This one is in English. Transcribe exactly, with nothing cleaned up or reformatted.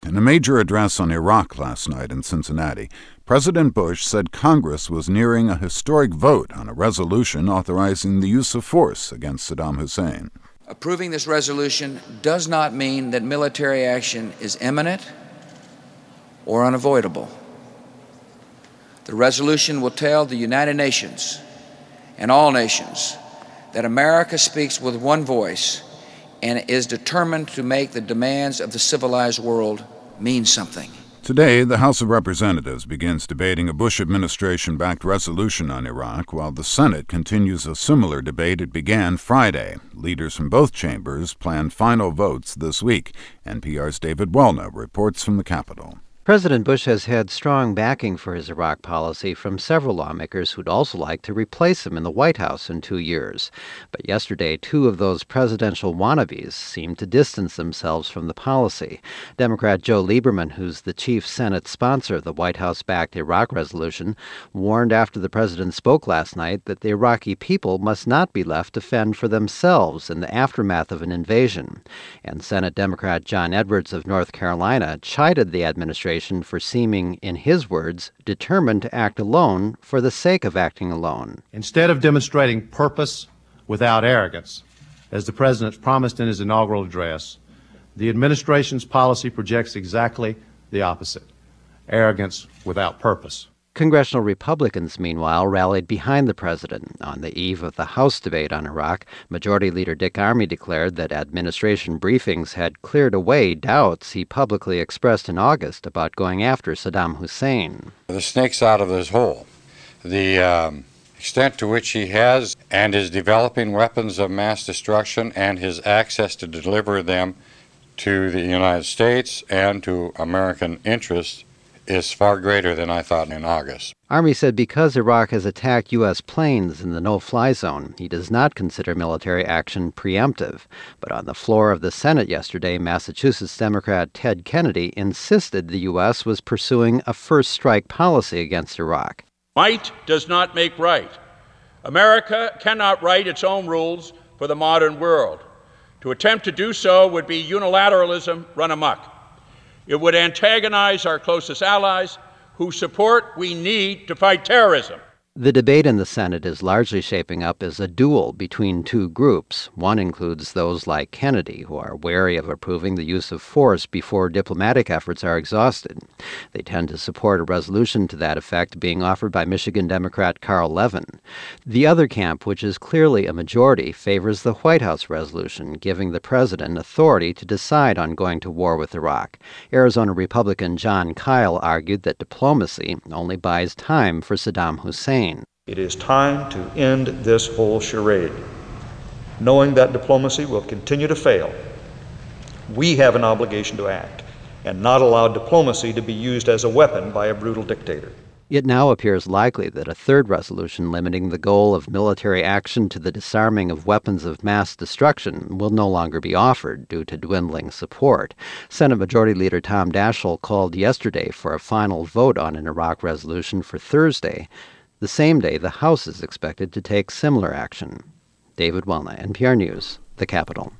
In a major address on Iraq last night in Cincinnati, President Bush said Congress was nearing a historic vote on a resolution authorizing the use of force against Saddam Hussein. Approving this resolution does not mean that military action is imminent or unavoidable. The resolution will tell the United Nations and all nations that America speaks with one voice and is determined to make the demands of the civilized world mean something. Today, the House of Representatives begins debating a Bush administration-backed resolution on Iraq, while the Senate continues a similar debate it began Friday. Leaders from both chambers plan final votes this week. N P R's David Welna reports from the Capitol. President Bush has had strong backing for his Iraq policy from several lawmakers who'd also like to replace him in the White House in two years. But yesterday, two of those presidential wannabes seemed to distance themselves from the policy. Democrat Joe Lieberman, who's the chief Senate sponsor of the White House-backed Iraq resolution, warned after the president spoke last night that the Iraqi people must not be left to fend for themselves in the aftermath of an invasion. And Senate Democrat John Edwards of North Carolina chided the administration for seeming, in his words, determined to act alone for the sake of acting alone. Instead of demonstrating purpose without arrogance, as the president promised in his inaugural address, the administration's policy projects exactly the opposite: arrogance without purpose. Congressional Republicans, meanwhile, rallied behind the president. On the eve of the House debate on Iraq, Majority Leader Dick Armey declared that administration briefings had cleared away doubts he publicly expressed in August about going after Saddam Hussein. The snake's out of this hole. The um, extent to which he has and is developing weapons of mass destruction and his access to deliver them to the United States and to American interests is far greater than I thought in August. Armey said because Iraq has attacked U S planes in the no-fly zone, he does not consider military action preemptive. But on the floor of the Senate yesterday, Massachusetts Democrat Ted Kennedy insisted the U S was pursuing a first-strike policy against Iraq. Might does not make right. America cannot write its own rules for the modern world. To attempt to do so would be unilateralism run amok. It would antagonize our closest allies, whose support we need to fight terrorism. The debate in the Senate is largely shaping up as a duel between two groups. One includes those like Kennedy, who are wary of approving the use of force before diplomatic efforts are exhausted. They tend to support a resolution to that effect being offered by Michigan Democrat Carl Levin. The other camp, which is clearly a majority, favors the White House resolution, giving the president authority to decide on going to war with Iraq. Arizona Republican John Kyle argued that diplomacy only buys time for Saddam Hussein. It is time to end this whole charade. Knowing that diplomacy will continue to fail, we have an obligation to act and not allow diplomacy to be used as a weapon by a brutal dictator. It now appears likely that a third resolution limiting the goal of military action to the disarming of weapons of mass destruction will no longer be offered due to dwindling support. Senate Majority Leader Tom Daschle called yesterday for a final vote on an Iraq resolution for Thursday, the same day the House is expected to take similar action. David Welna, N P R News, The Capitol.